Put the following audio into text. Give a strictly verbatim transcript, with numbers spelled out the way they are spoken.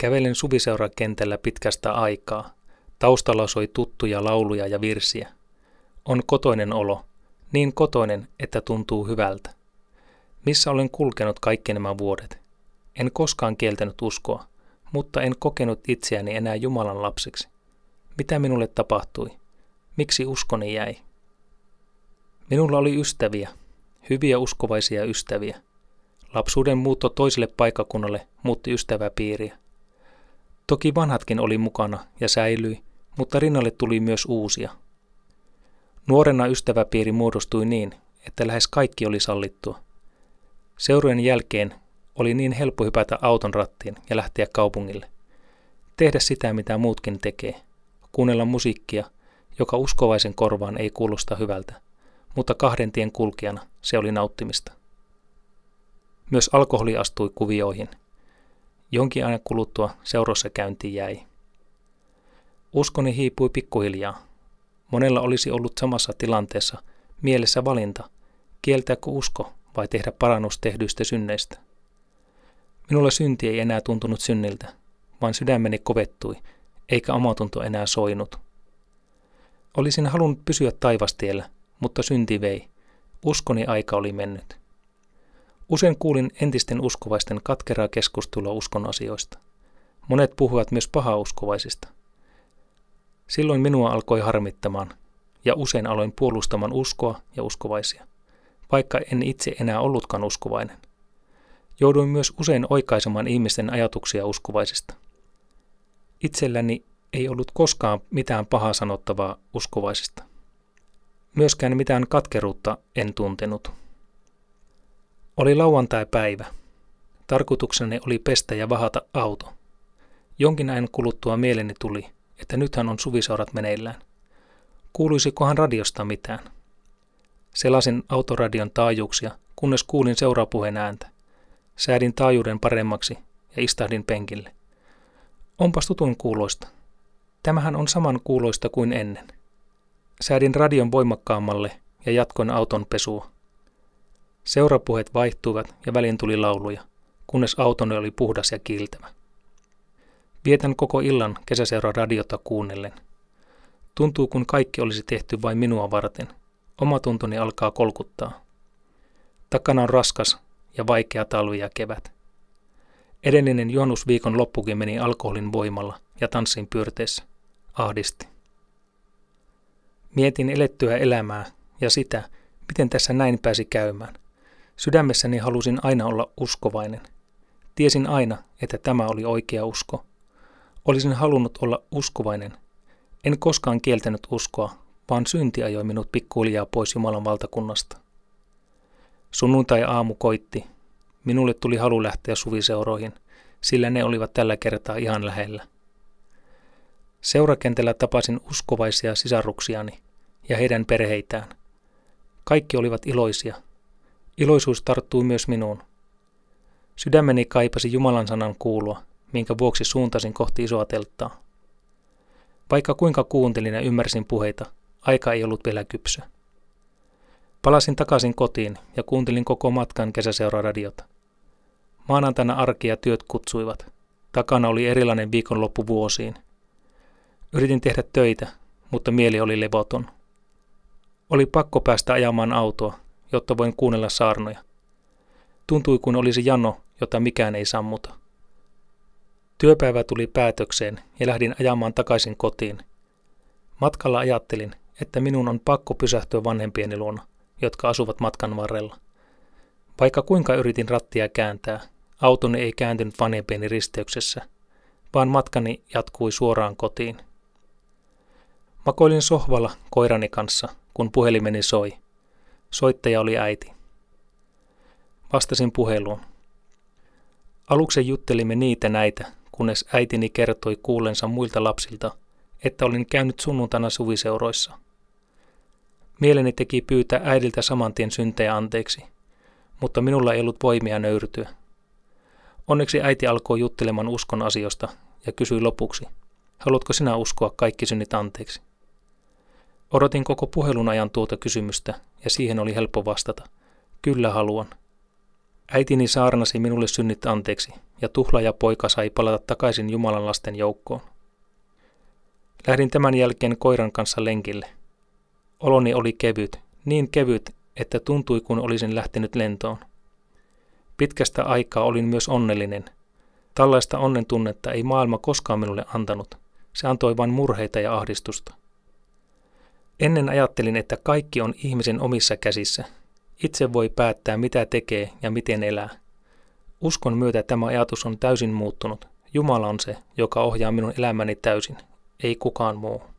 Kävelen suviseurakentällä pitkästä aikaa. Taustalla soi tuttuja lauluja ja virsiä. On kotoinen olo, niin kotoinen, että tuntuu hyvältä. Missä olen kulkenut kaikki nämä vuodet? En koskaan kieltänyt uskoa, mutta en kokenut itseäni enää Jumalan lapseksi. Mitä minulle tapahtui? Miksi uskoni jäi? Minulla oli ystäviä, hyviä uskovaisia ystäviä. Lapsuuden muutto toiselle paikkakunnalle muutti ystäväpiiriä. Toki vanhatkin oli mukana ja säilyi, mutta rinnalle tuli myös uusia. Nuorena ystäväpiiri muodostui niin, että lähes kaikki oli sallittua. Seurojen jälkeen oli niin helppo hypätä auton rattiin ja lähteä kaupungille. Tehdä sitä, mitä muutkin tekee. Kuunnella musiikkia, joka uskovaisen korvaan ei kuulosta hyvältä, mutta kahden tien kulkijana se oli nauttimista. Myös alkoholi astui kuvioihin. Jonkin ajan kuluttua seurossa käynti jäi. Uskoni hiipui pikkuhiljaa. Monella olisi ollut samassa tilanteessa mielessä valinta, kieltääkö usko vai tehdä parannus tehdyistä synneistä. Minulla synti ei enää tuntunut synniltä, vaan sydämeni kovettui, eikä omatunto enää soinut. Olisin halunnut pysyä taivastiellä, mutta synti vei. Uskoni aika oli mennyt. Usein kuulin entisten uskovaisten katkeraa keskustelua uskon asioista. Monet puhuivat myös pahauskovaisista. Silloin minua alkoi harmittamaan, ja usein aloin puolustamaan uskoa ja uskovaisia, vaikka en itse enää ollutkaan uskovainen. Jouduin myös usein oikaisemaan ihmisten ajatuksia uskovaisista. Itselläni ei ollut koskaan mitään pahaa sanottavaa uskovaisista. Myöskään mitään katkeruutta en tuntenut. Oli lauantai-päivä. Tarkoitukseni oli pestä ja vahata auto. Jonkin ajan kuluttua mieleeni tuli, että nythän on suviseurat meneillään. Kuuluisikohan radiosta mitään? Selasin autoradion taajuuksia, kunnes kuulin seurapuheen ääntä. Säädin taajuuden paremmaksi ja istahdin penkille. Onpas tutun kuuloista. Tämähän on saman kuuloista kuin ennen. Säädin radion voimakkaammalle ja jatkoin auton pesua. Seurapuheet vaihtuivat ja väliin tuli lauluja, kunnes autoni oli puhdas ja kiiltävä. Vietän koko illan kesäseura-radiota kuunnellen. Tuntuu, kun kaikki olisi tehty vain minua varten. Omatuntoni alkaa kolkuttaa. Takana on raskas ja vaikea talvi ja kevät. Edellinen juhannusviikon loppukin meni alkoholin voimalla ja tanssin pyörteessä. Ahdisti. Mietin elettyä elämää ja sitä, miten tässä näin pääsi käymään. Sydämessäni halusin aina olla uskovainen. Tiesin aina, että tämä oli oikea usko. Olisin halunnut olla uskovainen. En koskaan kieltänyt uskoa, vaan synti ajoi minut pikkuhiljaa pois Jumalan valtakunnasta. Sunnuntai-aamu koitti. Minulle tuli halu lähteä suviseuroihin, sillä ne olivat tällä kertaa ihan lähellä. Seurakentällä tapasin uskovaisia sisaruksiani ja heidän perheitään. Kaikki olivat iloisia. Iloisuus tarttui myös minuun. Sydämeni kaipasi Jumalan sanan kuulua, minkä vuoksi suuntasin kohti isoa telttaa. Vaikka kuinka kuuntelin ja ymmärsin puheita, aika ei ollut vielä kypsä. Palasin takaisin kotiin ja kuuntelin koko matkan kesäseura-radiota. Maanantaina arki ja työt kutsuivat. Takana oli erilainen viikonloppu vuosiin. Yritin tehdä töitä, mutta mieli oli levoton. Oli pakko päästä ajamaan autoa, jotta voin kuunnella saarnoja. Tuntui kuin olisi jano, jota mikään ei sammuta. Työpäivä tuli päätökseen ja lähdin ajamaan takaisin kotiin. Matkalla ajattelin, että minun on pakko pysähtyä vanhempieni luona, jotka asuvat matkan varrella. Vaikka kuinka yritin rattia kääntää, autoni ei kääntynyt vanhempieni risteyksessä, vaan matkani jatkui suoraan kotiin. Makoilin sohvalla koirani kanssa, kun puhelimeni soi. Soittaja oli äiti. Vastasin puheluun. Aluksi juttelimme niitä näitä, kunnes äitini kertoi kuullensa muilta lapsilta, että olin käynyt sunnuntaina suviseuroissa. Mieleni teki pyytää äidiltä saman tien syntejä anteeksi, mutta minulla ei ollut voimia nöyrtyä. Onneksi äiti alkoi juttelemaan uskon asioista ja kysyi lopuksi, haluatko sinä uskoa kaikki synnit anteeksi? Odotin koko puhelun ajan tuota kysymystä ja siihen oli helppo vastata, kyllä haluan. Äitini saarnasi minulle synnit anteeksi, ja tuhlaaja poika sai palata takaisin Jumalan lasten joukkoon. Lähdin tämän jälkeen koiran kanssa lenkille. Oloni oli kevyt, niin kevyt, että tuntui kuin olisin lähtenyt lentoon. Pitkästä aikaa olin myös onnellinen. Tällaista onnen tunnetta ei maailma koskaan minulle antanut. Se antoi vain murheita ja ahdistusta. Ennen ajattelin, että kaikki on ihmisen omissa käsissä. Itse voi päättää, mitä tekee ja miten elää. Uskon myötä tämä ajatus on täysin muuttunut. Jumala on se, joka ohjaa minun elämäni täysin, ei kukaan muu.